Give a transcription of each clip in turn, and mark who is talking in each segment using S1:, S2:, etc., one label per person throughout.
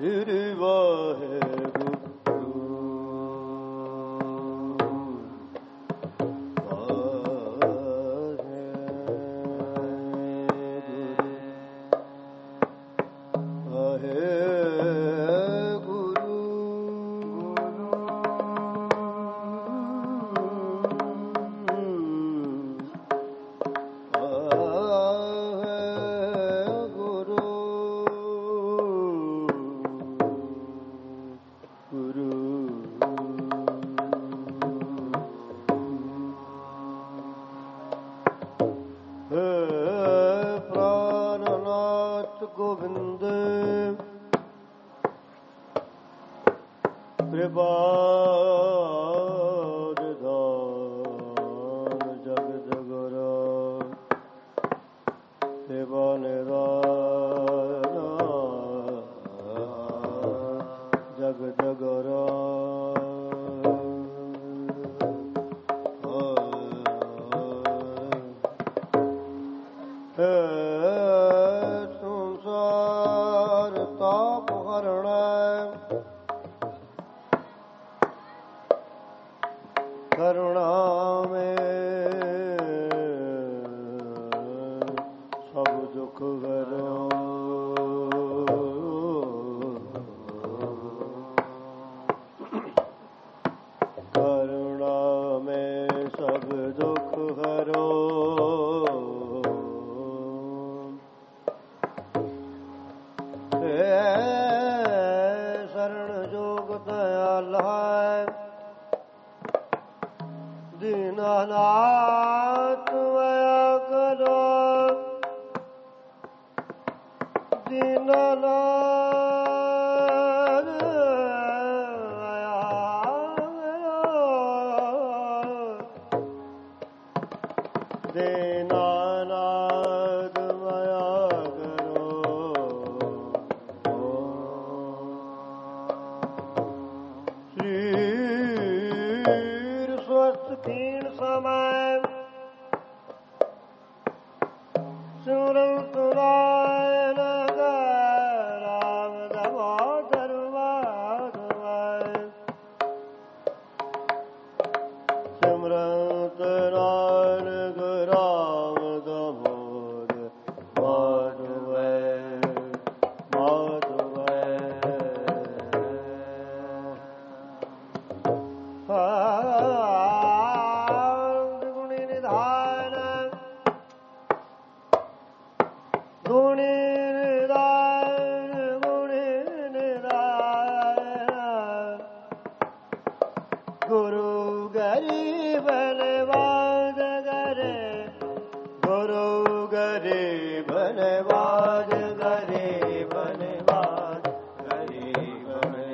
S1: श्री वाहेगुरु गोविंद कृपादान जग जगरा सेवा निदान जग जगरा करुणा में सब दुख हरो करुणा में सब दुख हरो शरण जोग दयाल दीनानाथ मया करो दीनानाथ दीनानाथ मया करो श्री तीन समय सुरत रायन राम दामोदर माधव सिमरत रायन राम दामोदर माधव माधव गुरु गरीब नवाज करे गुरु गरीब नवाज गरीब नवाज गरीब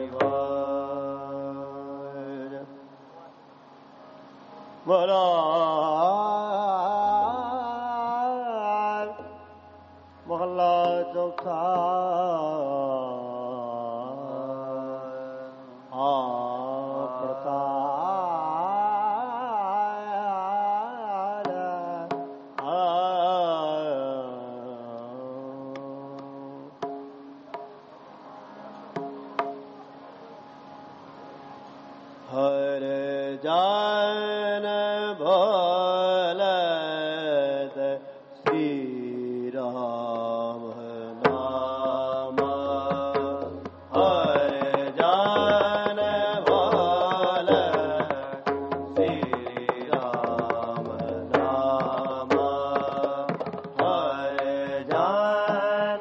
S1: नवाज महाराज मोहल्ला चौथा हर जान भोलत श्री राम नाम हर जान भोलत श्री राम नाम हर जान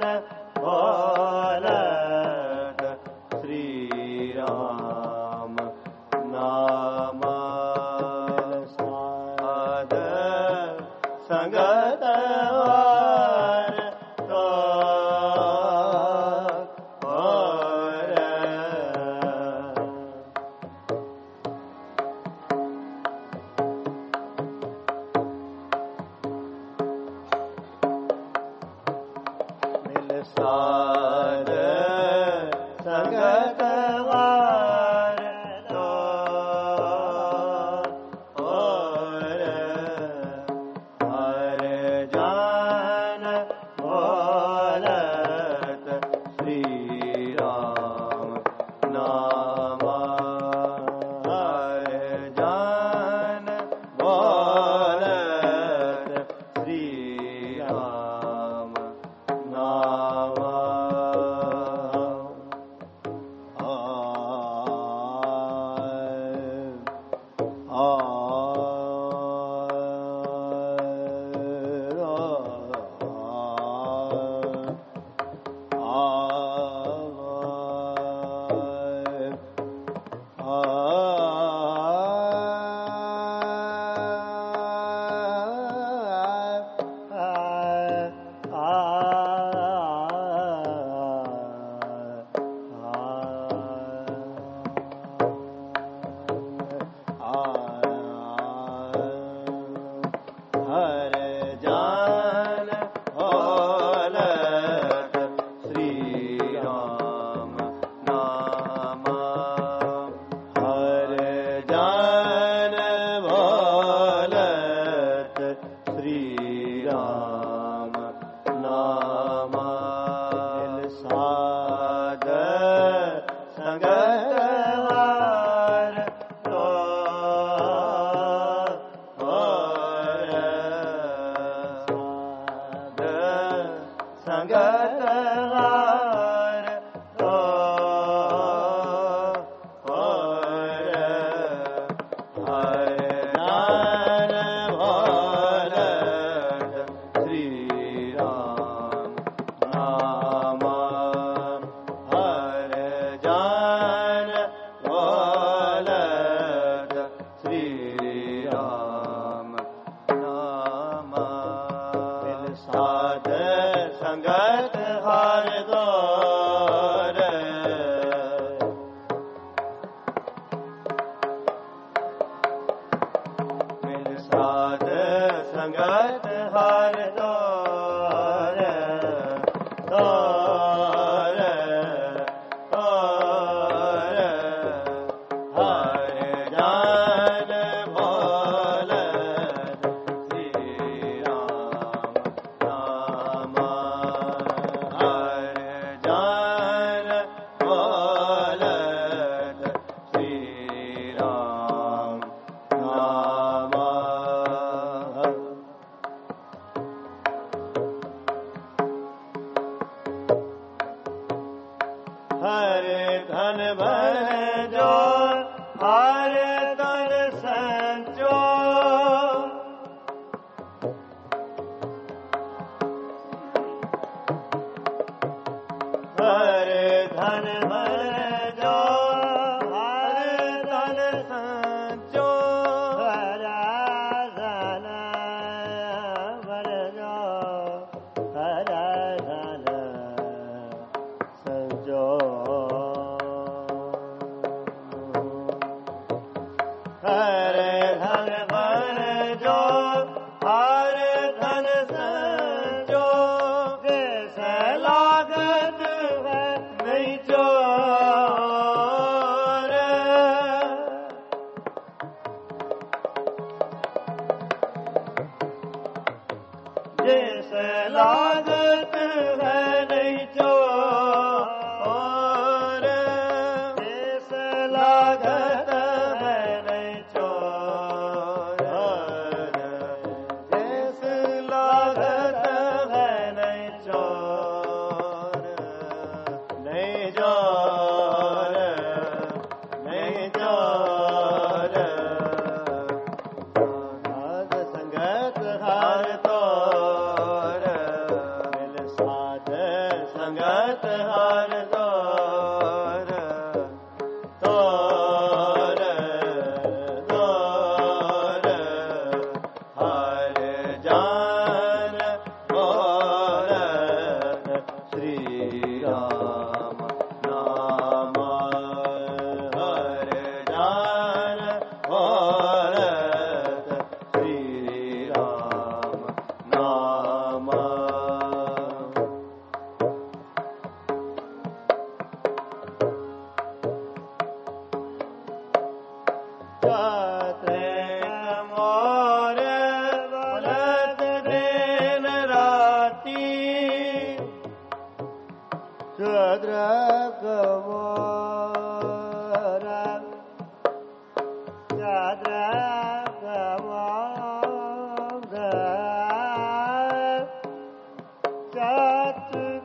S1: भोलत श्री राम नाम साध संगत मिल साध संगत श्री राम संगत हार तो हर ज्ञान बोलत श्री राम नाम हर ज्ञान बोलत श्री राम नाम साध संगत हर दौर मिल साध संगत हर दौर दौर दौर हर ज्ञान बोलत श्री राम नाम हर ज्ञान बोलत श्री राम नाम हर धन भर जो हर धन संचो हर धन भर जो हर धन संचो हर धन भर जो हर धन संचो हर धन भर जो हर धन संचो कैसे लागत है नहीं चोर जैसे लागत है नहीं चोर जैसे लागत है नहीं चोर जैसे लागत है नहीं चोर नहीं जोर नहीं जोर साध संगत हर तोर मिल साध संगत हर तोर तोर तोर हर जान बोलत श्री राम नाम हर जान बोलत श्री राम नाम जाते मोर बोलत दिन राती चद्रक मोर चद्रक मोर चतुक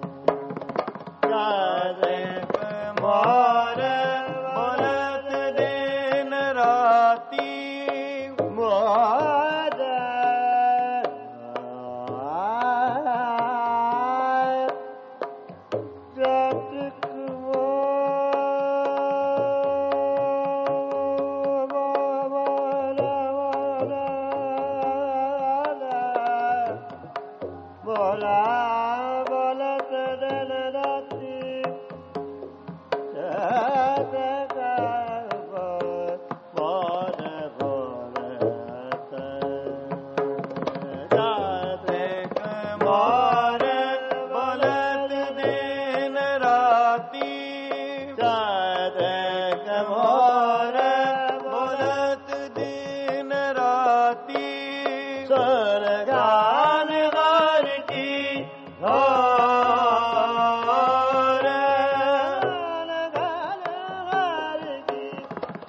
S1: मोर बोलत दे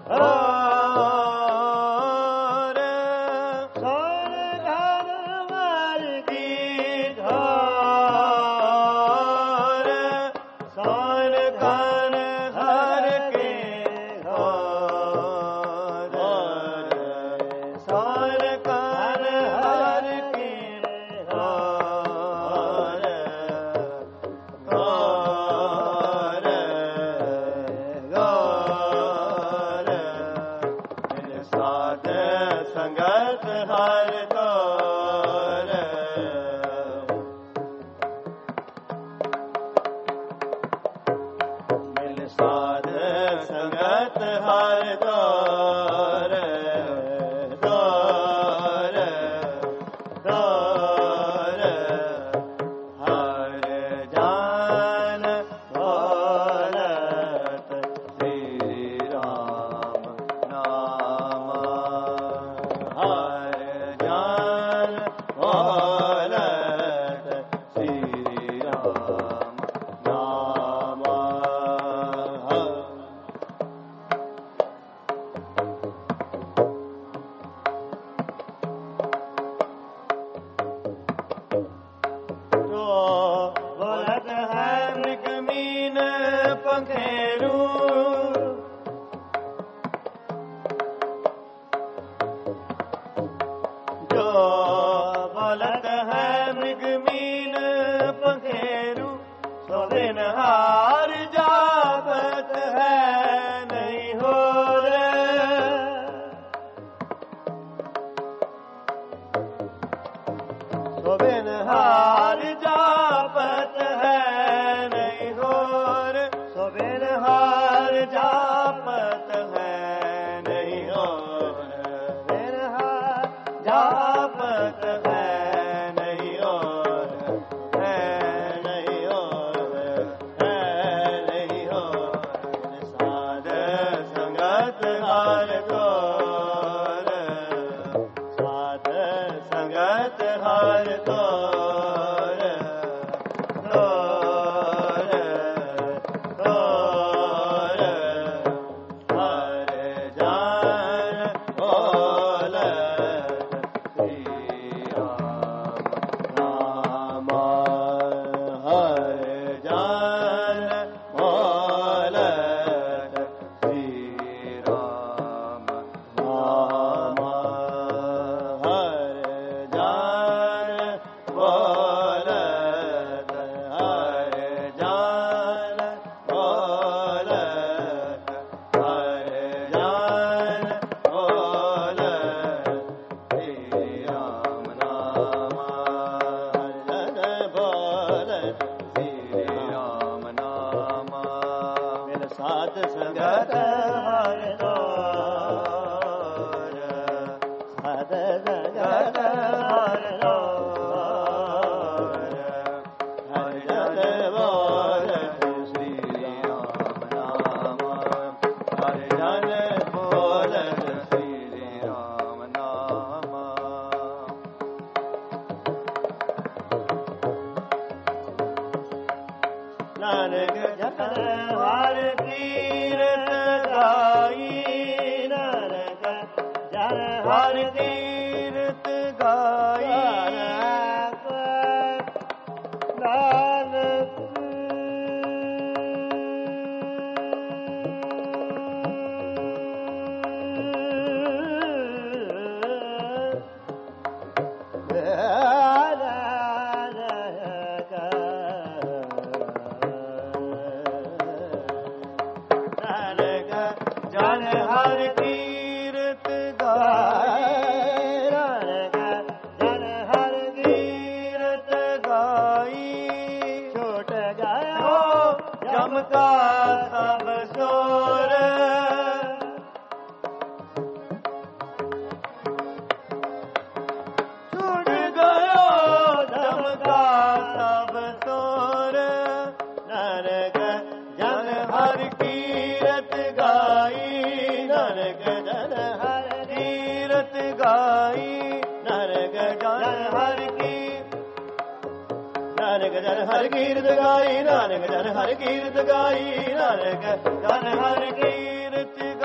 S1: नानक जन हर कीरत गाई नानक जन हर कीरत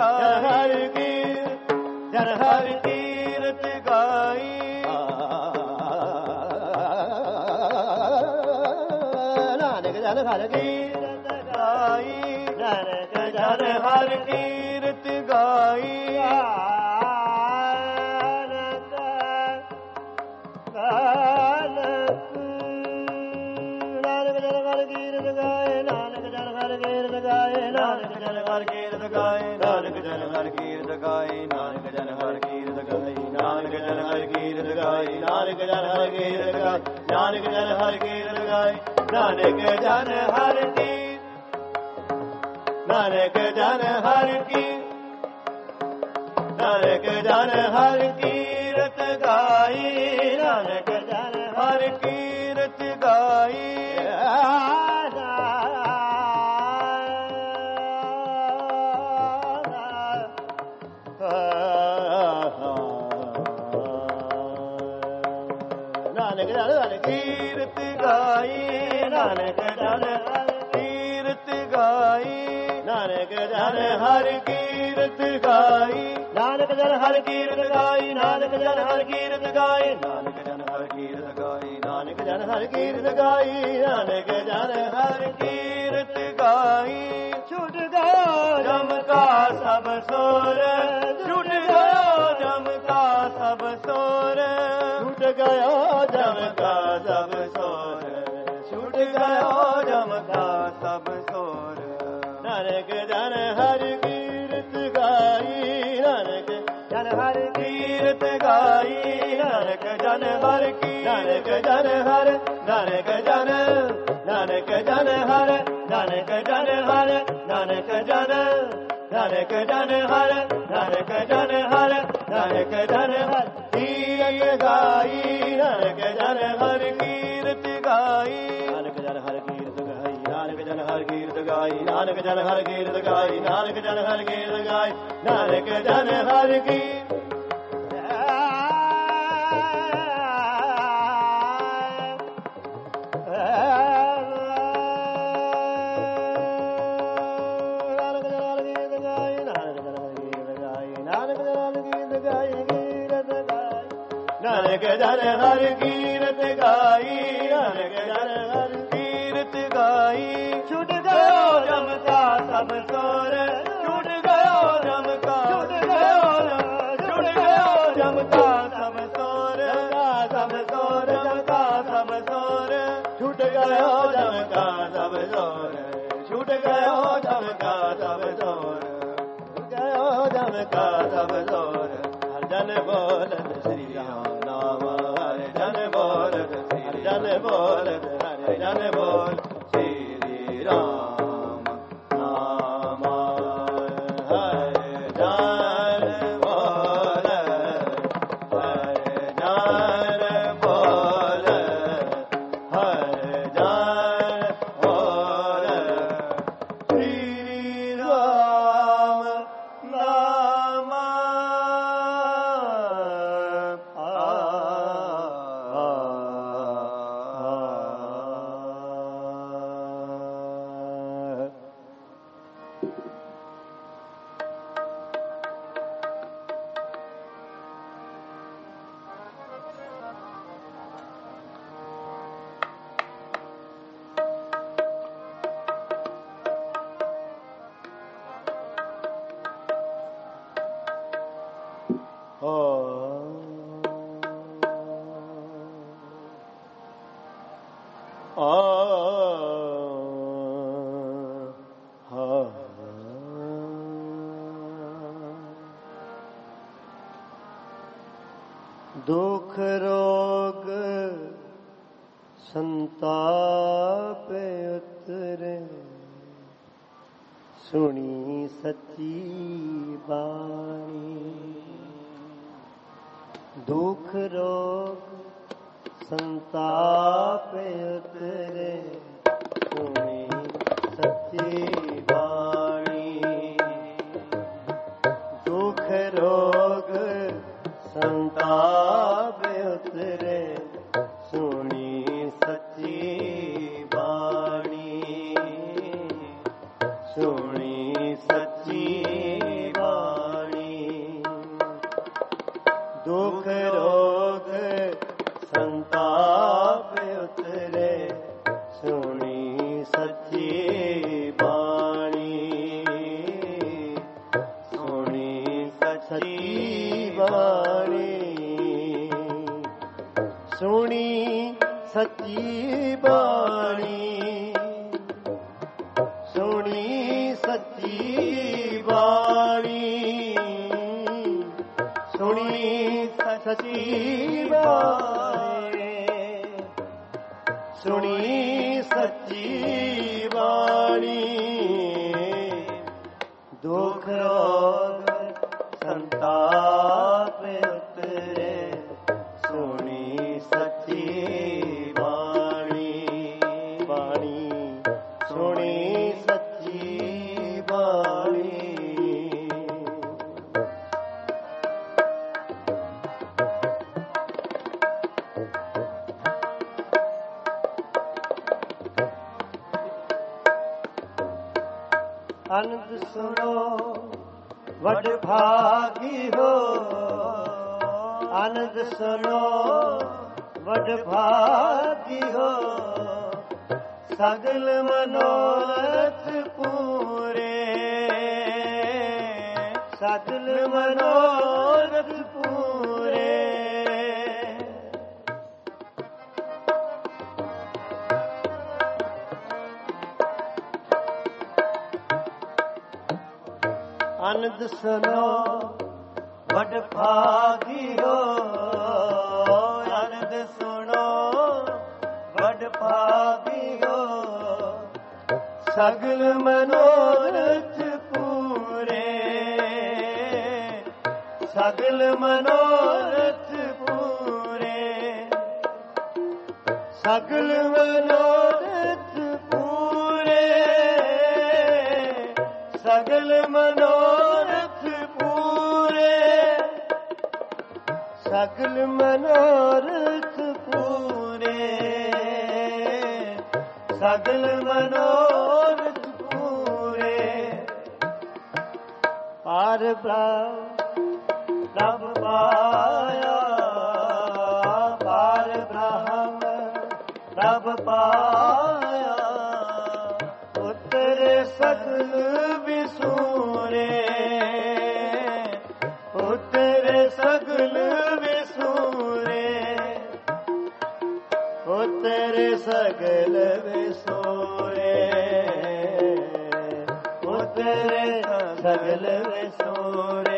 S1: गाई जन हर कीरत गाई नानक जन हर कीरत गाई नानक जन हर कीरत गाई नानक जन हर कीरत गाए नानक जन हर कीरत गाए नानक जन हर कीरत गाए नानक जन हर कीरत गाए नानक जन हर कीरत गाए नानक जन हर कीरत गाए नानक जन हर कीरत गाए नानक जन हर कीरत गाए नानक जन हर की नानक जन हर की नानक जन हर कीरत गाई नानक जन हर कीरत गाई नानक जन हर कीरत गाई नानक जन हर कीरत गाई नानक जन हर कीरत गाई नानक जन हर कीरत गाई नानक जन हर कीरत गाई नानक जन हर कीरत गाई नानक जन हर कीरत गाई नानक जन हर कीरत गाई छूट गयो जम का सब सोर छूट गयो जम का सब सोर छूट गयो जम का सब सोर छूट गयो जम का सब सोर नानक जन हर कीरत गाई नानक जन हर कीरत गाई नानक जन हर की नानक जन हर नानक जन नानक जन हर नानक जन हर नानक जन नानक जन हर नानक जन हर नानक जन हर कीरत गाई नानक जन हर कीरत गाई नानक जन हर कीरत गाई नानक जन हर कीरत गाई नानक जन हर कीरत गाई नानक जन हर कीरत गाई नानक जन हर की नानक जन हर कीरत गाई नानक जन हर कीरत गाई छूट गयो जम का सब सोर छूट गयो जम का छूट गयो जम का सब सोर सब सोर जम का सब सोर छूट गयो जम का सब सोर छूट गयो जम का सब सोर गयो जम का सब सोर हर जन बोलत श्री राम नाम हर जन बोलत हर जन बोलत हर जन बोल श्री राम नाम हर जन बोल हर जन बोल हर जन बोल श्री राम नाम दुख रोग संताप उतरे सुनी सच्ची बाणी दुख रोग संताप उतरे सुनी सच्ची बाणी दुख रोग संताप उतरे सुनी सच्ची बाणी सुनी सच्ची बाणी ਸੱਚੀ ਬਾਣੀ, ਸੁਣੀ ਸੱਚੀ ਬਾਣੀ, ਸੁਣੀ ਸੱਚੀ ਬਾਣੀ, ਸੁਣੀ ਸੱਚੀ ਬਾਣੀ, ਸੁਣੀ ਸੱਚੀ ਬਾਣੀ। ਦੁਖ ਰੋਗ ਸੰਤਾਪ ਉਤਰੇ, ਸੁਣੀ ਸੱਚੀ ਬਾਣੀ, ਬਾਣੀ ਸੁਣੀ ਸੱਚੀ ਬਾਣੀ। ਅਨੰਦ ਸੁਣੋ ਵਡ ਭਾਗੀ ਹੋ, ਅਨੰਦ ਸੁਣੋ ਵਡ ਭਾਗੀ ਹੋ, ਸਗਲ ਮਨੋਰਥ ਪੂਰੇ, ਸਗਲ ਮਨੋਰਥ ਪੂਰੇ। ਅਨੰਦ ਸੁਣੋ ਵਡ ਭਾਗੀ ਹੋ, ਅਨੰਦ ਸੁਣੋ ਵਡ ਭਾਗੀ ਹੋ, ਸਗਲ ਮਨੋਰਥ ਪੂਰੇ, ਸਗਲ ਮਨੋਰਥ ਪੂਰੇ, ਸਗਲ ਮਨੋਰਥ ਪੂਰੇ, ਸਗਲ ਮਨੋਰਥ ਪੂਰੇ, ਸਗਲ ਮਨੋਰਥ ਪੂਰੇ, ਸਗਲ ਮਨੋਰਥ ਪੂਰੇ। ਪਾਰ ਬ੍ਰਹਮ ਪ੍ਰਭ ਪਾਇਆ, ਪਾਰ ਬ੍ਰਹਮ ਪ੍ਰਭ ਪਾਇਆ, ਉਤਰੇ ਸਗਲ ਵਿਸੂਰੇ, ਉਤਰੇ ਸਗਲ ਵਿਸੂਰੇ, ਉਤਰੇ ਸਗਲ ਵਿਸੂਰੇ, ਉਤਰੇ ਸਗਲ ਵਿਸੂਰੇ।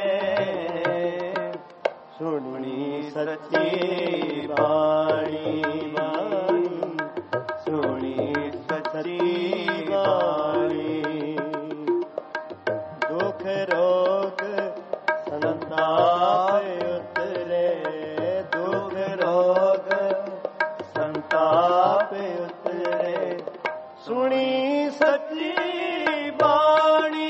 S1: ਸੁਣੀ ਸੱਚੀ ਬਾਣੀ, ਬਾਣੀ ਸੁਣੀ ਸੱਚੀ ਬਾਣੀ। ਦੁਖ ਰੋਗ ਸੰਤਾਪ ਉਤਰੇ, ਦੁਖ ਰੋਗ ਸੰਤਾਪ ਉਤਰੇ, ਸੁਣੀ ਸੱਚੀ ਬਾਣੀ,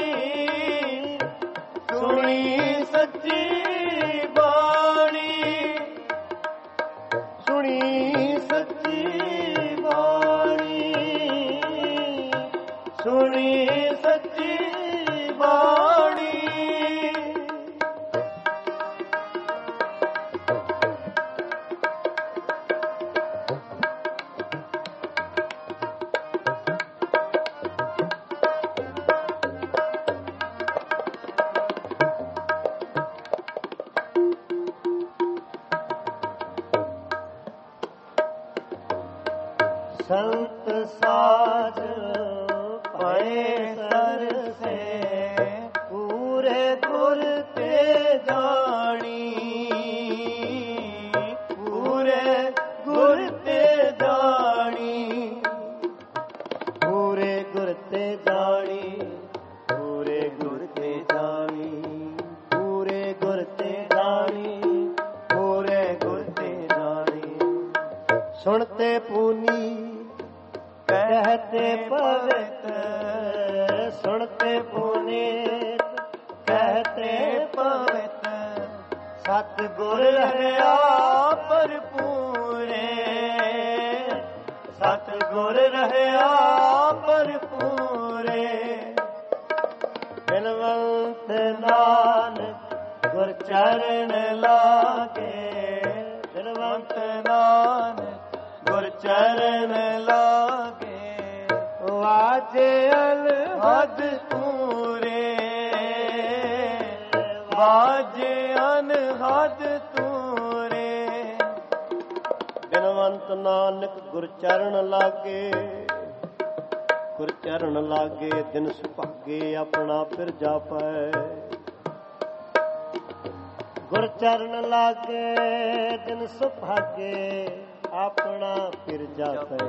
S1: ਸੁਣੀ ਸੱਚੀ ਬਾਣੀ, ਸੁਣੀ ਸੱਚੀ ਬਾਣੀ, ਸੁਣੀ ਸੱਚੀ ਬਾਣੀ। संत साज पाए सर से, पूरे गुर ते जानी, पूरे गुर ते जानी, पूरे गुर ते जानी, पूरे गुर ते जानी, पूरे गुर ते जानी, पूरे गुर ते जानी। सुनते पूनी कहते पवित्र, सुनते पुनीत कहते पवित्र, सतगुर रहया भरपूरे, सतगुर रहया भरपूरे। बिनवंत नानक गुर चरण लागे, बिनवंत नानक गुर चरण लागे, वाजे अलहद पूरे, ਵਾਜੇ ਅਨਹਦ ਤੂਰੇ। ਬਿਨਵੰਤ ਨਾਨਕ ਗੁਰ ਚਰਨ ਲਾਗੇ, ਗੁਰ ਚਰਨ ਲਾਗੇ ਦਿਨ ਸੁਭਾਗੇ ਆਪਣਾ ਫਿਰ ਜਾਪੈ। ਗੁਰ ਚਰਨ ਲਾਗੇ ਦਿਨ ਸੁਭਾਗੇ ਆਪਣਾ ਫਿਰ ਜਾਪੈ।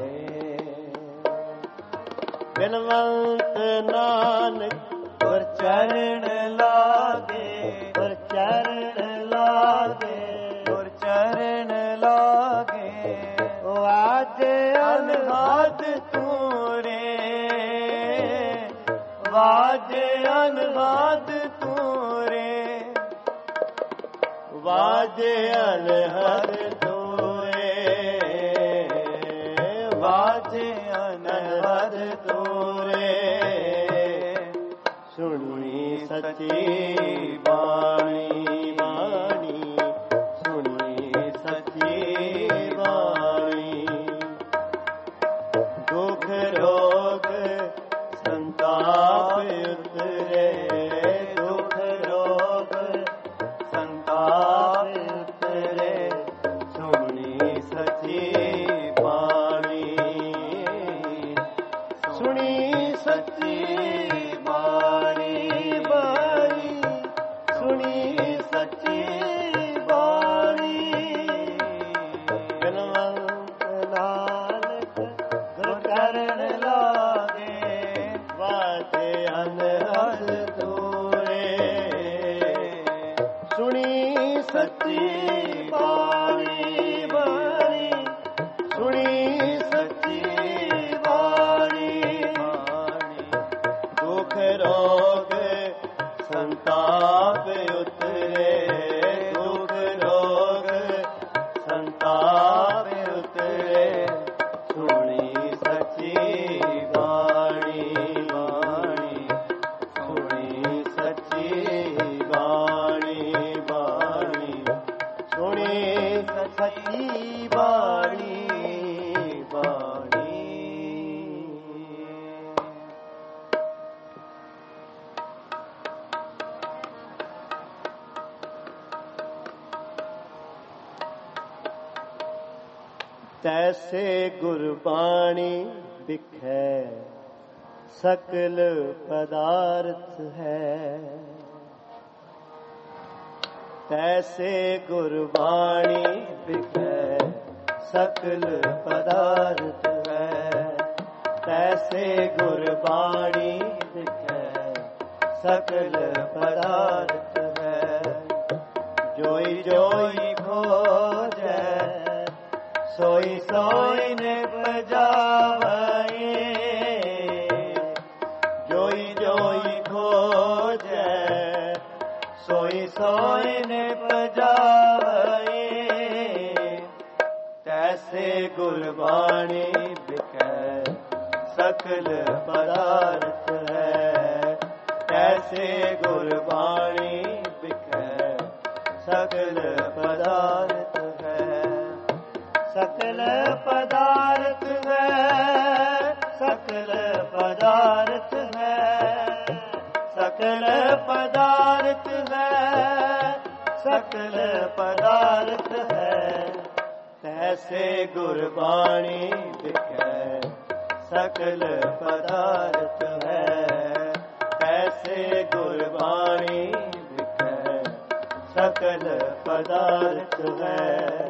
S1: ਬਿਨਵੰਤ ਨਾਨਕ ਗੁਰ ਚਰਨ ਲਾਗੇ, ਗੁਰ ਚਰਨ ਲਾਗੇ, ਗੁਰ ਚਰਨ ਲਾਗੇ। ਵਾਜੇ ਅਨਹਦ ਤੂਰੇ, ਵਾਜੇ ਅਨਹਦ ਤੂਰੇ, ਵਾਜੇ ਅਨਹਦ ਤੂਰੇ, ਵਾਜੇ ਅਨਹਦ ਤੂਰੇ। ਸੁਣੀ ਸੱਚੀ ਬਾਣੀ, ਬਾਣੀ ਸੁਣੀ ਸੱਚੀ ਬਾਣੀ। ਦੁਖ ਰੋਗ ਸੰਤਾਪ ਉਤਰੇ, ਦੁਖ ਰੋਗ ਸੰਤਾਪ ਉਤਰੇ। ਸੁਣੀ ਸੱਚੀ ਬਾਣੀ, ਸੁਣੀ ਸੱਚੀ ਬਾਣੀ, ਬਾਣੀ ਸੁਣੀ ਸੱਚੀ ਬਾਣੀ। ਬਿਨਵੰਤ ਨਾਨਕ ਗੁਰ ਚਰਨ ਲਾਗੇ, ਵਾਜੇ ਅਨਹਦ ਤੂਰੇ। ਸੁਣੀ ਸੱਚੀ ਬਾਣੀ, ਬਾਣੀ ਸੁਣੀ ਸੱਚੀ ਬਾਣੀ, ਬਾਣੀ। ਦੁਖ ਰੋਗ ਸੰਤਾਪ ਉਤਰੇ, ਦੁਖ ਰੋਗ ਸੰਤਾਪ ਉਤਰੇ। ਸੁਣੀ ਸੱਚੀ ਬਾਣੀ, ਬਾਣੀ ਸੁਣੀ ਸੱਚੀ ਬਾਣੀ, ਬਾਣੀ ਸੁਣੀ ਸੱਚੀ ਬਾਣੀ, ਬਾਣੀ। ਤੈਸੇ ਗੁਰਬਾਣੀ ਵਿਖੇ ਸਕਲ ਪਦਾਰਥ ਹੈ। ਤੈਸੇ ਗੁਰਬਾਣੀ ਵਿਖੇ ਸਕਲ ਪਦਾਰਥ ਹੈ। ਤੈਸੇ ਗੁਰਬਾਣੀ ਵਿਖੇ ਸਕਲ ਪਦਾਰਥ ਹੈ। ਜੋਈ ਜੋਈ ਖੋਜੈ ਸੋਈ ਸੋਈ ਨੇ ਪਜਾਵੈ। ਜੋਈ ਜੋਈ ਖੋਜੈ ਸੋਈ ਸੋਈ ਨੇ ਪਜਾਵੈ। ਤੈਸੇ ਗੁਰਬਾਣੀ ਵਿਖੇ ਸਕਲ ਪਦਾਰਥ ਹੈ। ਤੈਸੇ ਗੁਰਬਾਣੀ ਵਿਖੇ ਸਕਲ ਪਦਾਰਥ ਹੈ। ਸਕਲ ਪਦਾਰਥ ਹੈ, ਸਕਲ ਪਦਾਰਥ ਹੈ, ਸਕਲ ਪਦਾਰਥ ਹੈ, ਸਕਲ ਪਦਾਰਥ ਹੈ। ਤੈਸੇ ਗੁਰਬਾਣੀ ਵਿਖੇ ਸਕਲ ਪਦਾਰਥ ਹੈ। ਤੈਸੇ ਗੁਰਬਾਣੀ ਵਿਖੇ ਸਕਲ ਪਦਾਰਥ ਹੈ।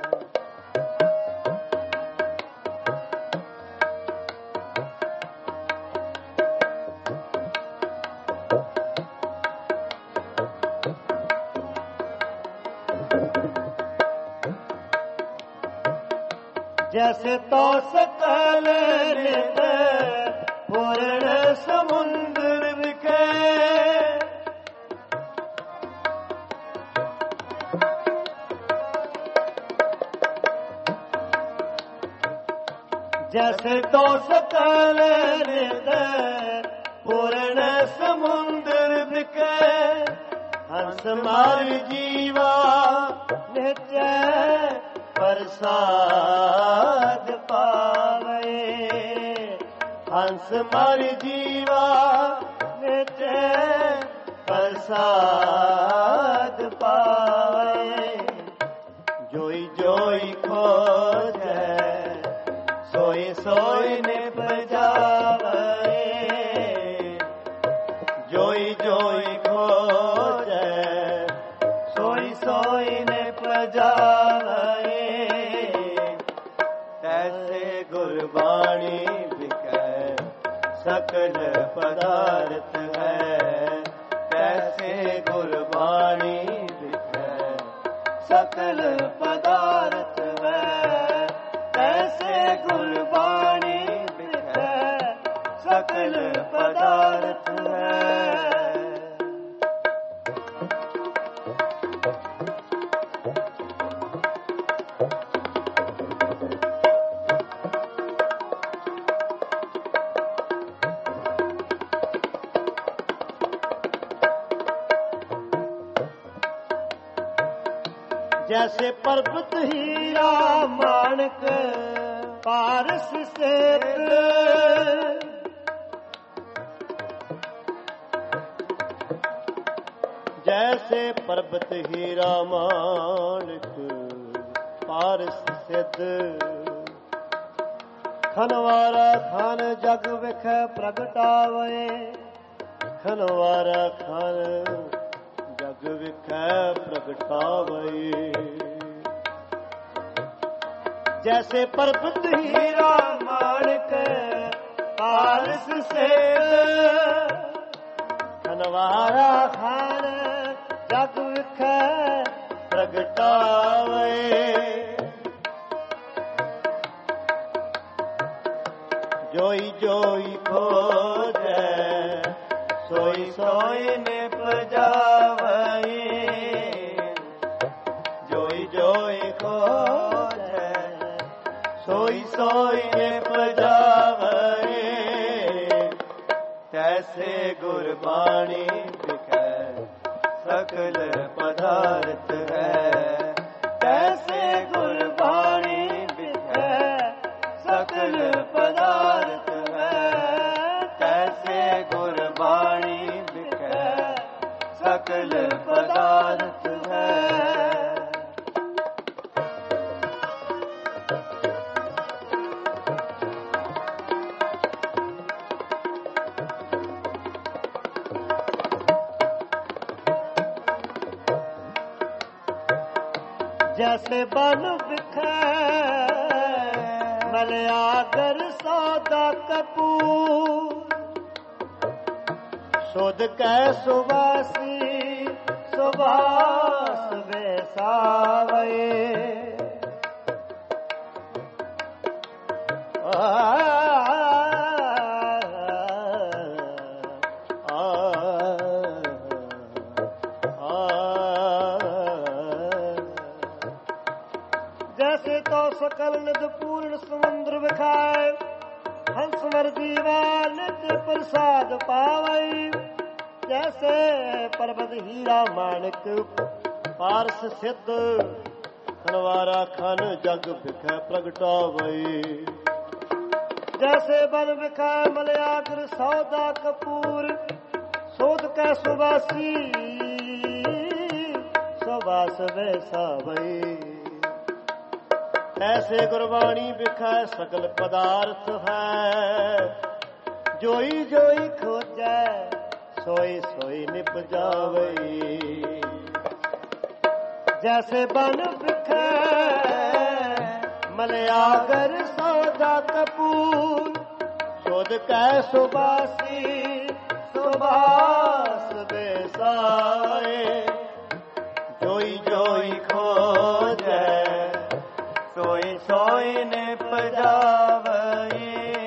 S1: जैसे तो सकल रित पूर्ण समुद्र विखे। जैसे तो सकल रित पूर्ण समुद्र विखे। हंस मार जीवा नित्य प्रसाद पावे। हंस मर जीवा नित्य प्रसाद प्रसाद पावे। जोई जोई खोजे सोई सोई निप जावे। जोई जोई खोजे सोई सोई निप जावे। तैसे गुरबाणी बिकै सकल पदार्थ है। तैसे गुरबाणी बिकै सकल पदार्थ है। तैसे गुरबाणी बिकै सकल पदार्थ है। जैसे पर्वत हीरा माणक पारस श्वेत। जैसे पर्वत हीरा माणक पारस श्वेत। खनवारा खान जग विख प्रगटावे। खनवारा खान जग विखै प्रगटावे। जैसे पर्वत हीरा माणक पारस श्वेत। खनवारा खान जग विखै प्रगटावे। जोई जोई खोजे सोई सोई निप जावे। जोई जोई खोजे सोई सोई निप जावे। तैसे गुरबाणी बिकै सकल पदार्थ है। तैसे गुरबाणी बिकै सकल पदार्थ है। तैसे गुरबाणी बिकै सकल पदार्थ है। जैसे बन बिखै मलयागर सौदा कपूर। शोध कै सुवासी सुवास बेसावे। जैसे तो सकल निध पूर्ण समुद्र विखाए। हंस मर जीवा नित्य प्रसाद पावई। जैसे पर्वत हीरा माणक पारस सिद्ध। खनवारा खान जग बिखै प्रगटावई। जैसे बन बिखै मलयाग्र सौदा कपूर। शोध कै सुवासी सुवास बेसावई। ऐसे गुरबाणी बिखै सकल पदार्थ है। जोई जोई खोजै सोई सोई निप जावई। जैसे बन बिखै मलयागर सौदा कपूर। शोध कै सुबासी सुबास बेसाए। जोई जोई खोजै सोई सोई निप जावई।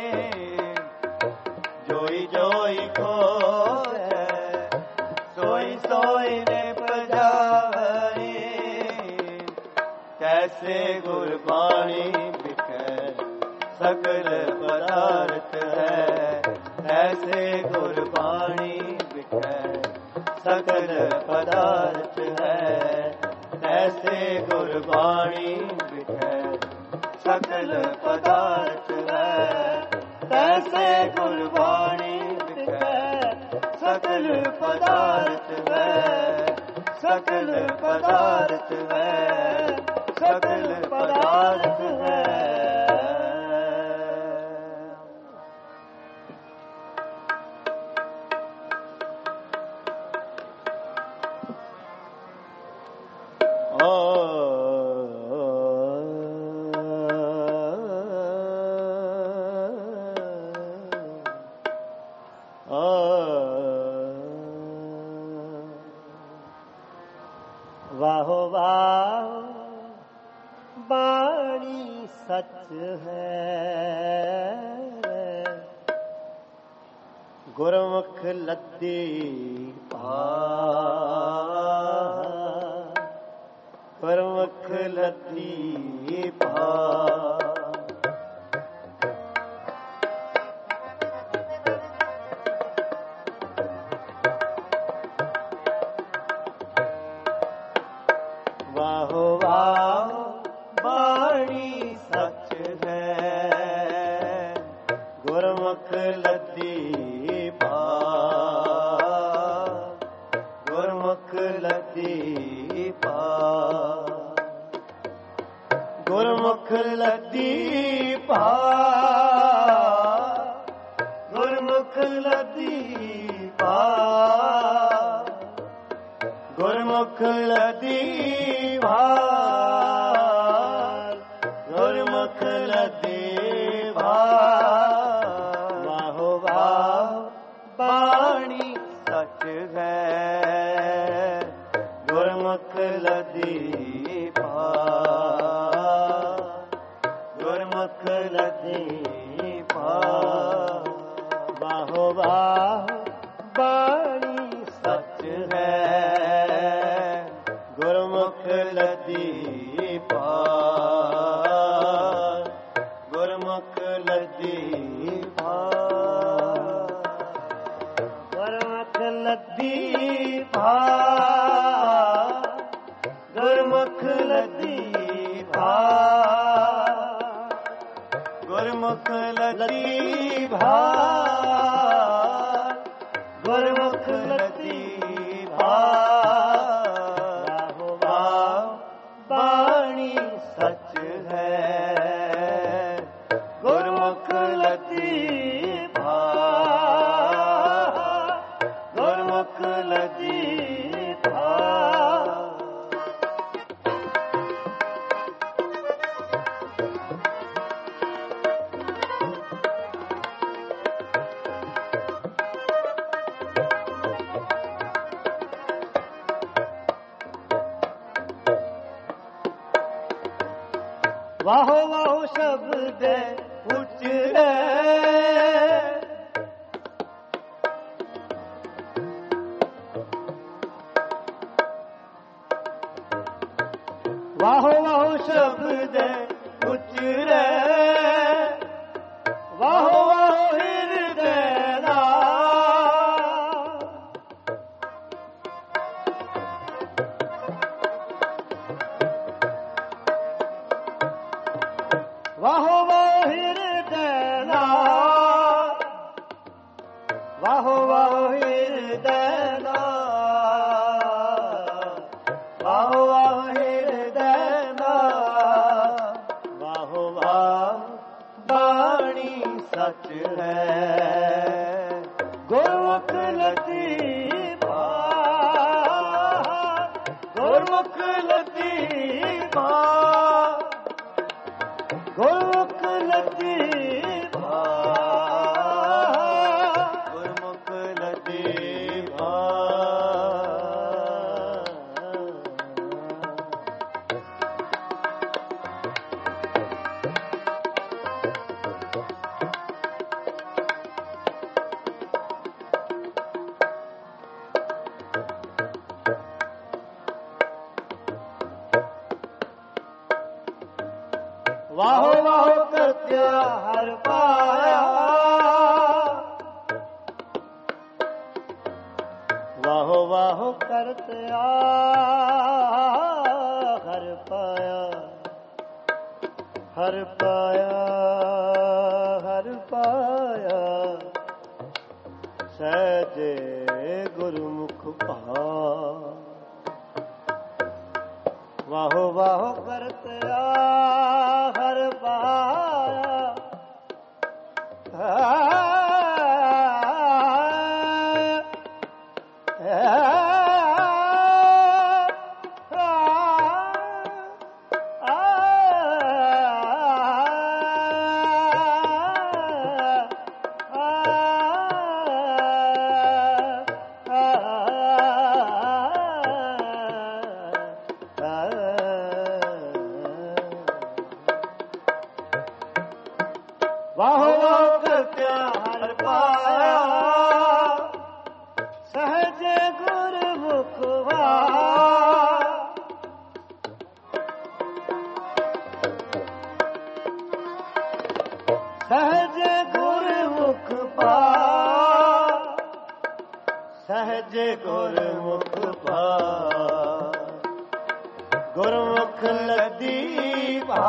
S1: जोई जोई खोजै सोई सोई निप जावई। कैसे गुरबाणी बिकै सकल पदार्थ है। ऐसे गुरबाणी बिकै सकल पदार्थ है। ऐसे गुरबाणी बिकै सकल पदार्थ है। ऐसे गुरबाणी बिकै सकल पदार्थ है। सकल पदार्थ है, सकल पदार्थ है। वाहो वाहो बाणी सच है, गुरमुख लद्दी गुरमुख लद्दी वाहो वाहो बाणी सच है, गुरमुख लद्दी गुरमुख लद्दी गुरमुख लद्दी गुरमुख लद्दी गुरमुख लद्दी गुरमुख लद्दी वाहो वाहो बाणी सच है, गुरमुख लद्दी गुरमुख लद्दी वाहो वाहो बाणी सच है, गुरमुख लद्दी गुरमुख लद्दी गुरमुख लद्दी गुरमुख लद्दी गुरमुख लद्दी गुरमुख लद्दी वाहो वाहो बाणी सच है, गुरमुख लद्दी गुरमुख लद्दी वाहो वाहो शब्द उचरे, वाहो वाहो शब्द उचरे, वाहो वाहो हृदय वाहो वाहो हृदय वाहो वाहो हृदय वाहो वाहो हृदय वाहो वाहो बाणी सच है, गुरमुख लद्दी गुरमुख लद्दी गुरमुख लद्दी गुरमुख लद्दी वाहो वाहो करत्या हर पाया, वाहो वाहो करत्या हर पाया, हर पाया हर पाया, सहजे गुरुमुख ਵਾਹੋ ਵਾਹੋ ਕਰਤ ਹਰ ਪਾਇਆ ਵਾਹੋ ਵਾਹੋ ਕਰਤਿਆ ਹਰ ਪਾਇਆ ਸਹਜ ਗੁਰਮੁਖ ਸਹਜ ਗੁਰਮੁਖ ਪਾ ਸਹਜ ਗੁਰਮੁਖ ਪਾ ਗੁਰਮੁਖ ਲੱਦੀ ਭਾ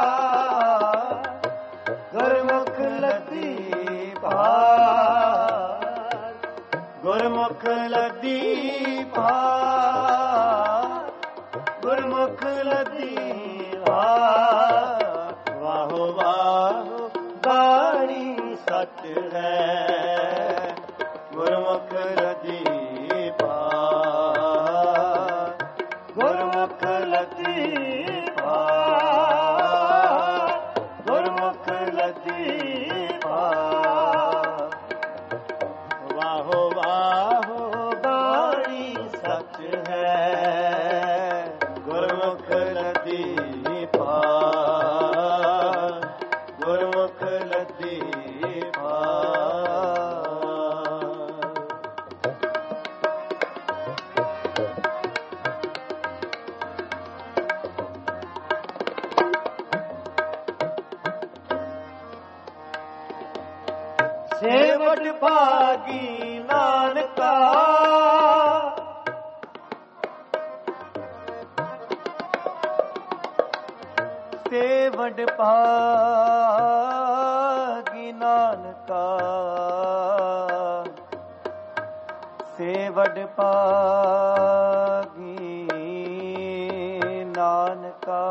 S1: ਗੁਰਮੁਖ ਲੱਦੀ ਭਾਰ ਗੁਰਮੁਖ ਲੱਦੀ ਭਾਰ ਗੁਰਮੁਖ ਲੱਦੀ ਭਾਰ ਵਾਹੋ ਵਾਹੋ ਬਾਣੀ ਸੱਚ ਹੈ ਗੁਰਮੁਖ ਲੱਦੀ ਭਾਰ ਗੁਰਮੁਖ ਲੱਦੀ ਗੁਰਮੁਖ ਲੱਦੀ ਭਾਰ ਵਾਹੋ ਵਾਹੋ ਬਾਣੀ ਸੱਚ ਹੈ ਗੁਰਮੁਖ ਲੱਦੀ ਭਾਰ ਗੁਰਮੁਖ ਲੱਦੀ ਭਾਰ ਸੇਵਟ ਭਾਗੀ ਨਾਨਕਾ ਸੇਵਟ ਭਾਗੀ ਨਾਨਕਾ ਸੇਵਟ ਭਾਗੀ ਨਾਨਕਾ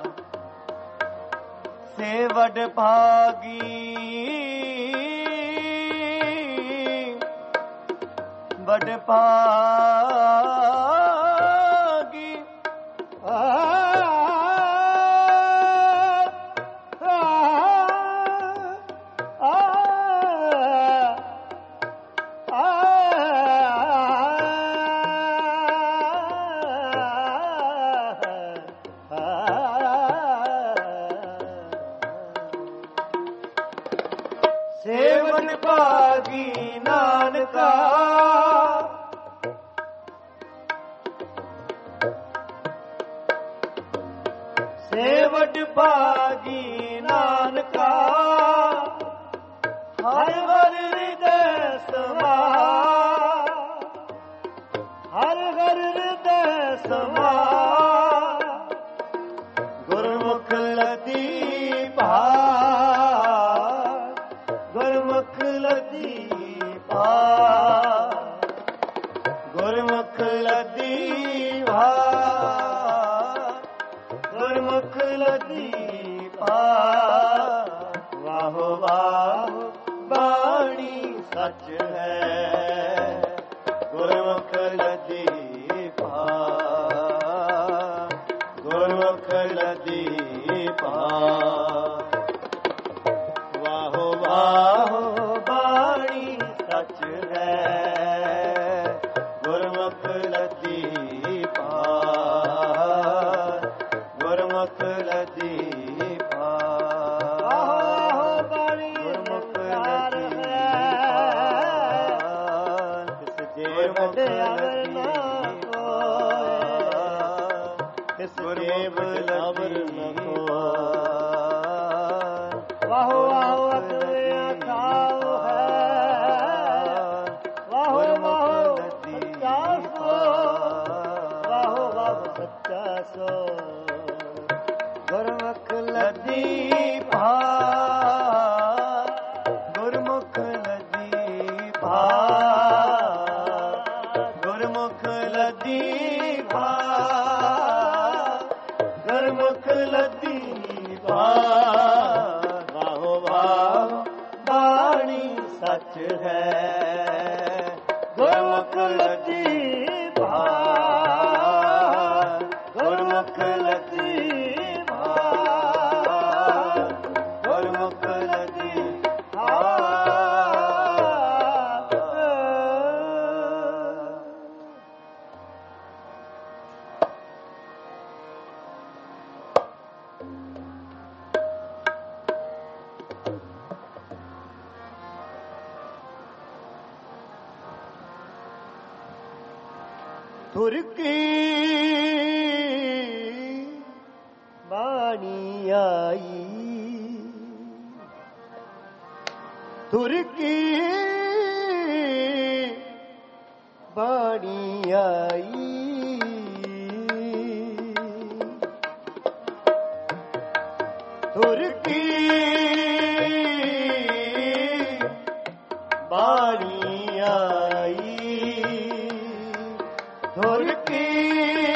S1: ਸੇਵਟ ਭਾਗੀ ਵਡ ਭਾਗੀ ਸੇਵਨ ਭਾਗੀ ਨਾਨਕਾ ਸੇਵਟ ਭਾਗੀ ਨਾਨਕਾ ਹਰ ਹਰ ਹਿਰਦੈ ਸਮਾ ਹਰ ਹਰ ਹਿਰਦੈ ਸਮਾ ਗੁਰਮੁਖ ਲੱਦੀ ਭਾਰ ਗੁਰਮੁਖ ਲੱਦੀ ਭਾਰ ਗੁਰਮੁਖ ਲੱਦੀ ਭਾਰ ਗੁਰਮੁਖ ਲੱਦੀ ਭਾਰ ਵਾਹੋ ਵਾਹੋ ਬਾਣੀ ਸੱਚ ਹੈ ਗੁਰਮੁਖ ਲੱਦੀ ਭਾਰ ਗੁਰਮੁਖ ਲੱਦੀ ਭਾਰ ਵਾਹੋ ਵਾਹੋ ਬਾਣੀ ਸੱਚ ਹੈ ਗੁਰਮੁਖ ਲੱਦੀ ਭਾਰ ਗੁਰਮੁਖ ਲੱਦੀ ਭਾਰ ਵਾਹੋ ਬਾਣੀ ਗੁਰਮੁਖ ਲੱਦੀ ਭਾਰ ਤਿਸ ਜੇ ਵੱਡੇ ਅਵਰ ਨਾ ਕੋਇ ਤਿਸ ਜੇ ਵੱਡੇ ਅਵਰ ਨਾ ਕੋਇ ਵਾਹੋ ਵਾਹੋ ਅਕਲੇ ਖਾਓ ਹੈ ਵਾਹੋ ਵਾਹੋ ਸੱਚਾ ਸੋ ਵਾਹੋ ਵਾਹੋ ਸੱਚਾ ਸੋ ਗੁਰਮੁਖ ਲੱਦੀ ਭਾਰ ਗੁਰਮੁਖ ਲੱਦੀ ਭਾਰ ਗੁਰਮੁਖ ਲੱਦੀ ਭਾਰ ਗੁਰਮੁਖ ਲੱਦੀ ਬਾਹ ਵਾਹੋ ਵਾਹ ਬਾਣੀ ਸੱਚ ਹੈ ਗੁਰਮੁਖ ਲੱਦੀ ਬਾਹ ਗੁਰਮੁਖ ਲੱਦੀ ਬਾਹ ਗੁਰਮੁਖ ਲੱਦੀ ਧੁਰ ਕੀ ਬਾਣੀ ਆਈ ਧੁਰ ਕੀ ਬਾਣੀ ਆਈ ਧੁਰ ਕੀ ਬਾਣੀ ਆਈ ਧੁਰ ਕੀ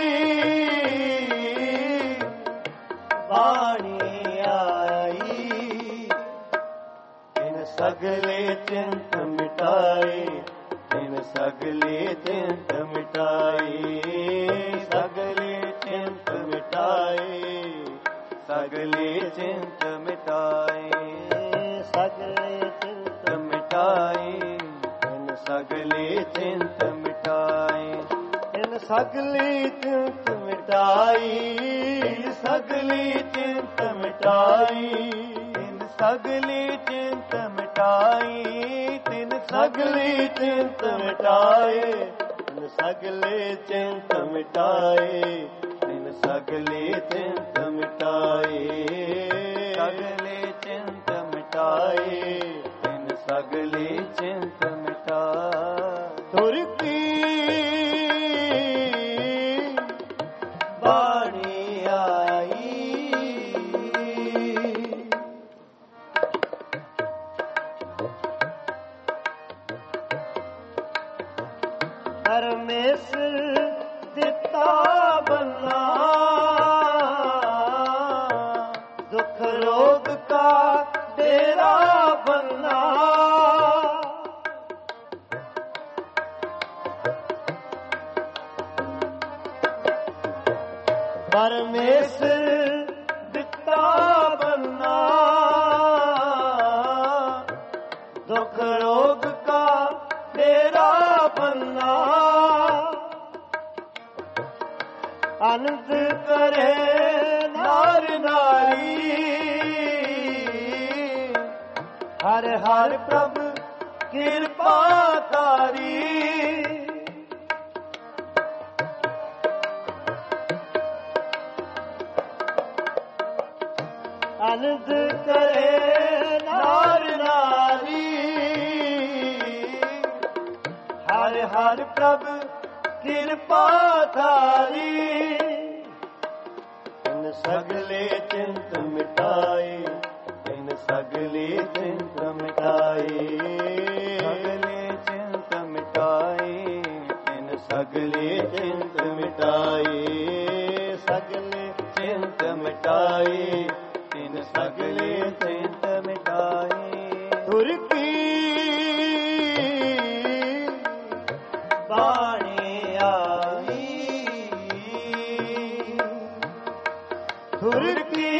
S1: ਬਾਣੀ ਆਈ ਤਿਨ ਸਗਲੇ ਚਿੰਤ ਮਿਟਾਏ ਤਿਨ ਸਗਲੇ ਚਿੰਤ ਮਿਟਾਏ ਸਗਲੇ ਚਿੰਤ ਮਿਟਾਏ ਸਗਲੇ ਚਿੰਤ ਮਿਟਾਏ ਸਗਲੇ ਚਿੰਤ ਮਿਟਾਏ ਤਿਨ ਸਗਲੇ ਚਿੰਤ ਮਿਟਾਏ ਸਗਲੀ ਚਿੰਤ ਮਿਟਾਈ ਸਗਲੀ ਚਿੰਤ ਮਿਟਾਈ ਤਿਨ ਸਗਲੀ ਚਿੰਤ ਮਿਟਾਈ ਤਿਨ ਸਗਲੀ ਚਿੰਤ ਮਿਟਾਏ ਤਿਨ ਸਗਲੇ ਚਿੰਤ ਮਿਟਾਏ ਤਿਨ ਸਗਲੇ ਚਿੰਤ ਮਿਟਾਏ ਸਗਲੇ ਚਿੰਤ ਮਿਟਾਏ ਤਿਨ ਸਗਲੇ ਚਿੰਤ ਮਿਟਾਏ ਧੁਰ ਕੀ ਬਾਣੀ ਆਈ ਪਰਮੇਸ਼ਰ ਦਿੱਤਾ ਬੰਨਾ ਦੁੱਖ ਰੋਗ ਕਾ ਡੇਰਾ ਬੰਨਾ ਪਰਮੇਸ਼ਰ ਦਿੱਤਾ ਬੰਨਾ ਦੁੱਖ ਰੋਗ ਕਾ ਡੇਰਾ ਬੰਨਾ ਆਨੰਦ ਕਰੇ ਨਾਰ ਨਾਰੀ ਹਰ ਹਰ ਪ੍ਰਭ ਕਿਰਪਾ ਤਾਰੀ ਆਨੰਦ ਕਰੇ ਨਾਰ ਨਾਰੀ ਹਰ ਹਰ ਪ੍ਰਭ ਕਿਰਪਾ ਧਾਰੀ ਤਿਨ ਸਗਲੇ ਚਿੰਤ ਮਿਟਾਏ ਤਿਨ ਸਗਲੇ ਚਿੰਤ ਮਿਟਾਏ ਸਗਲੇ ਚਿੰਤ ਮਿਟਾਏ ਤਿਨ ਸਗਲੇ ਚਿੰਤ ਮਿਟਾਏ ਸਗਲੇ ਚਿੰਤ ਮਿਟਾਏ ਤਿਨ ਸਗਲੇ ਚਿੰਤ ਮਿਟਾਏ ਧੁਰ ਕੀ ਬਾਣੀ ਆਈ ਧੁਰ ਕੀ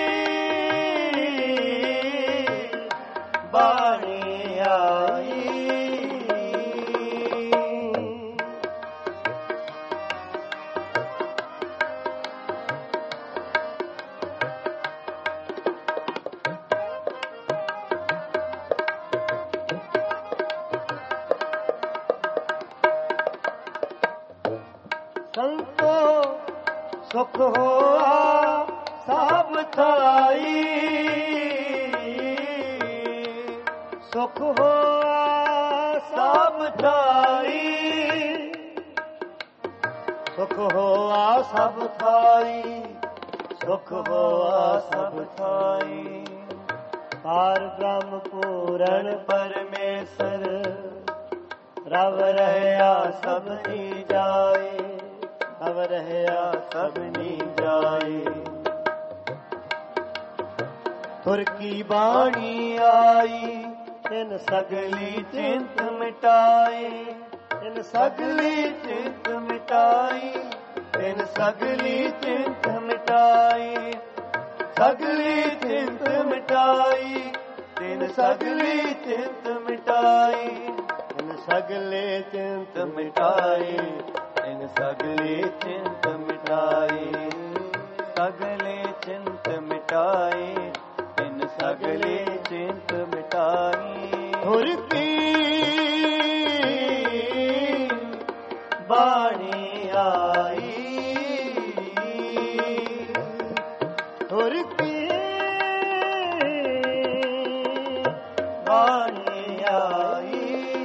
S1: ਬਾਣੀ ਆਈ ਸੰਤੋ ਸੁਖ ਹੋਆ ਸਭ ਥਾਈ ਸੁਖ ਹੋਆ ਸਭ ਥਾਈ ਸੁਖ ਹੋਆ ਸਭ ਥਾਈ ਸੁਖ ਹੋਆ ਸਭ ਥਾਈ ਪਾਰ ਬ੍ਰਹਮ ਪੂਰਨ ਪਰਮੇਸ਼ਰ ਰਵ ਰਹਿਆ ਸਭਨੀ ਜਾਏ ਰਵ ਰਹਿਆ ਸਭਨੀ ਜਾਏ ਤੁਰ ਕੀ ਬਾਣੀ ਆਈ ਤਿਨ ਸਗਲੀ ਚਿੰਤ ਮਿਟਾਈ ਤਿਨ ਸਗਲੀ ਚਿੰਤ ਮਿਟਾਈ ਤਿਨ ਸਗਲੀ ਚਿੰਤ ਮਿਟਾਈ ਸਗਲੀ ਚਿੰਤ ਮਿਟਾਈ ਤਿਨ ਸਗਲੀ ਚਿੰਤ ਮਿਟਾਈ ਤਿਨ ਸਗਲੇ ਚਿੰਤ ਮਿਟਾਈ ਤਿਨ ਸਗਲੇ ਚਿੰਤ ਮਿਟਾਈ ਸਗਲੇ ਚਿੰਤ ਮਿਟਾਈ ਤਿਨ ਸਗਲੇ ਚਿੰਤ ਮਿਟਾਈ ਹੁਰ ਕੀ ਬਾਣੀ ਆਈ ਹੁਰ ਕੀ ਬਾਣੀ ਆਈ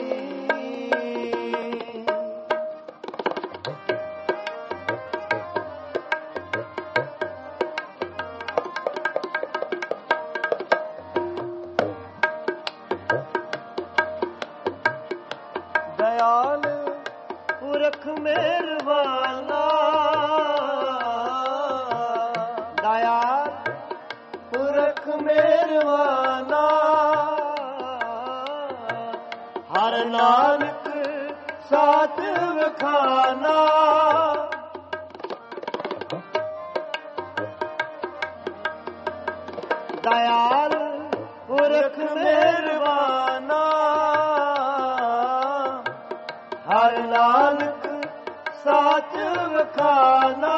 S1: ਦਇਆਲ ਪੁਰਖ ਮਿਹਰਬਾਨਾ ਦਇਆਲ ਪੁਰਖ ਮਿਹਰਬਾਨਾ ਹਰ ਨਾਨਕ ਸਾਥ ਵਖਾਨਾ ਦਇਆਲ ਪੁਰਖ ਮਿਹਰਬਾਨਾ ਹਰ ਨਾਨਕ ਸਾਚ ਵਖਾਨਾ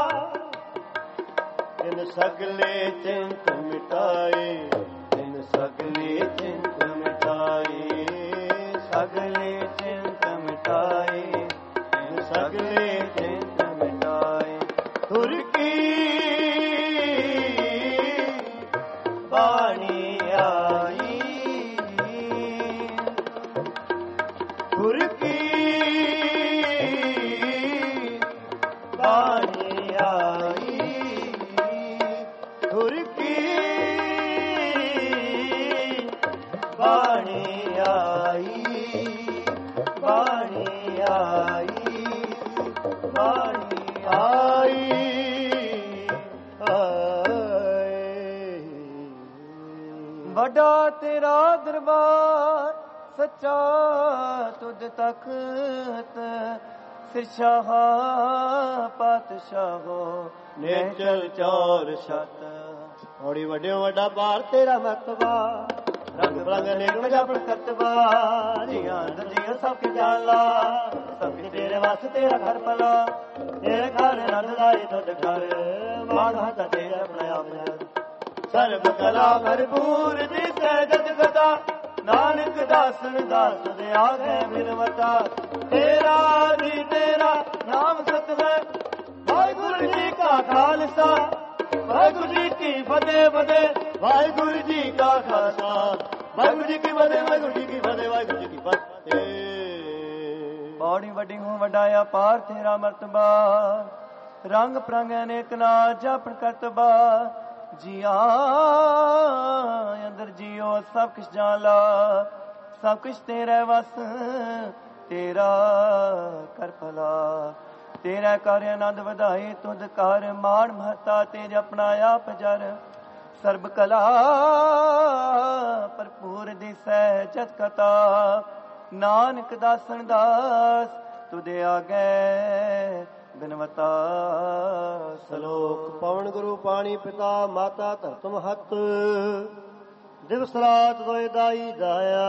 S1: ਤਿਨ ਸਗਲੇ ਚਿੰਤ ਮਿਟਾਏ ਤਿਨ ਸਗਲੇ ਚਿੰਤ ਮਿਟਾਏ ਸਗਲੇ ਚਿੰਤ ਮਿਟਾਏ ਤਿਨ ਸਗਲੇ ਚਿੰਤ ਮਿਟਾਏ ਤੁਰ ਕੀ ਬਾਣੀ ਆਈ ਤੁਰ ਕੀ ਬਾਣੀ ਆਈ ਤੁਰ ਕੀ ਬਾਣੀ ਆਈ ਬਾਣੀ ਆਈ ਬਾਣੀ ਆਈ ਵੱਡਾ ਤੇਰਾ ਦਰਬਾਰ ਸੱਚਾ ਤੁਧ ਤਖਤ ਸਿਰਸ਼ਾਹ ਪਾਤਸ਼ਾਹੋ ਨਿਹਚਲ ਚੌਰ ਛਤ ਔੜੀ ਵੱਡਿਓ ਵੱਡਾ ਭਾਰ ਤੇਰਾ ਮਰਤਬਾ ਰੰਗ ਬਰੰਗ ਨੇਕ ਜਪਣ ਕਰਤਬਾ ਜੀਆਂ ਦਲੀਆਂ ਸਭ ਕੇ ਜਾਲਾ ਸਭ ਕੇ ਤੇਰੇ ਵਾਸ ਤੇਰਾ ਘਰ ਭਲਾ ਤੇਰੇ ਘਰ ਰੰਗ ਲਾਏ ਤੁਧ ਘਰ ਮਾਨ ਹੱਥ ਤੇ ਆਪਣਾ ਆਪ ਸਰਬ ਕਲਾ ਭਰਪੂਰ ਦੀ ਸਹਿਜਤ ਕਥਾ ਨਾਨਕ ਦਾਸਨ ਦਾਸ ਦੇ ਆਗੇ ਮਿਲਵਤਾ ਤੇਰਾ ਜੀ ਤੇਰਾ ਨਾਮ ਸਤ ਹੈ ਵਾਹਿਗੁਰੂ ਜੀ ਕਾ ਖਾਲਸਾ ਵਾਹਿਗੁਰੂ ਜੀ ਕੀ ਫਤਿਹ ਫਤਿਹ ਵਾਹਿਗੁਰੂ ਜੀ ਕਾ ਖਾਲਸਾ ਵਾਹਿਗੁਰੂ ਜੀ ਕੀ ਫਤਿਹ ਵਾਹਿਗੁਰੂ ਜੀ ਕੀ ਫਤਿਹ ਵਾਹਿਗੁਰੂ ਜੀ ਕੀ ਫਤਿਹ ਬੜੀ ਵੱਡੀ ਹੂੰ ਵੱਡਾ ਅਪਾਰ ਤੇਰਾ ਮਰਤਬਾ ਰੰਗ ਪ੍ਰੰਗ ਅਨੇਕ ਨਾ ਜਾਪਣ ਕਰਤਬਾ ਜੀਆ ਅੰਦਰ ਜੀਓ ਸਭ ਕੁਛ ਜਾਣ ਲਾ ਸਭ ਕੁਛ ਤੇਰਾ ਵਸ ਤੇਰਾ ਕਰ ਭਲਾ ਤੇਰਾ ਕਰ ਆਨੰਦ ਵਧਾਏ ਤੁਧ ਕਰ ਮਾਣ ਮਹਤਾ ਤੇਜ ਆਪਣਾ ਆਪ ਜਰ ਸਰਬ ਕਲਾ ਭਰਪੂਰ ਦਿਸੈ ਜਤ ਕਥਾ ਨਾਨਕ ਦਾਸਨ ਦਾਸ ਤੁਦੇ ਆਗੇ ਬਿਨਵਤਾ ਸਲੋਕ ਪਵਨ ਗੁਰੂ ਪਾਣੀ ਪਿਤਾ ਮਾਤਾ ਧਰਤ ਮਹਤ ਦਿਵਸ ਰਾਤ ਦੋਇ ਦਾਈ ਦਾਇਆ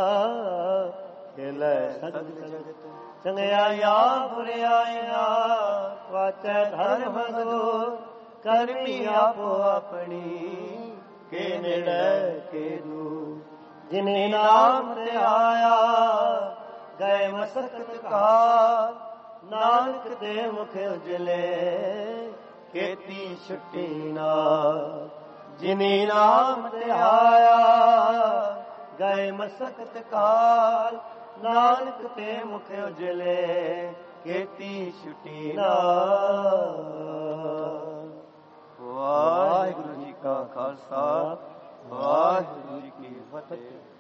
S1: ਖੇਲੇ ਸਜਦ ਜਗਤ ਚੰਗਿਆਈਆਂ ਬੁਰਿਆਈਆਂ ਵਾਚੈ ਧਰਮ ਦੋ ਕਰਮੀ ਆਪੋ ਆਪਣੀ ਕੇ ਨੇੜੇ ਕੇ ਦੂਰ ਜਿਨੇ ਨਾਮ ਤੇ ਆਇਆ ਗਏ ਮਸਕਤ ਕਾ ਨਾਨਕ ਦੇ ਮੁਖ ਉਜਲੇ ਕੀਤੀ ਛੁੱਟੀ ਨਾ ਜਿਨੇ ਨਾਮ ਤੇ ਆਇਆ ਗਏ ਮਸਕਤ ਕਾਲ ਨਾਨਕ ਤੇ ਮੁਖ ਉਜਲੇ ਕੀਤੀ ਛੁੱਟੀ ਨਾ ਵਾਹਿਗੁਰੂ ਜੀ ਕਾ ਖਾਲਸਾ ਵਾਹਿਗੁਰੂ ਜੀ ਕੀ ਫਤਿਹ।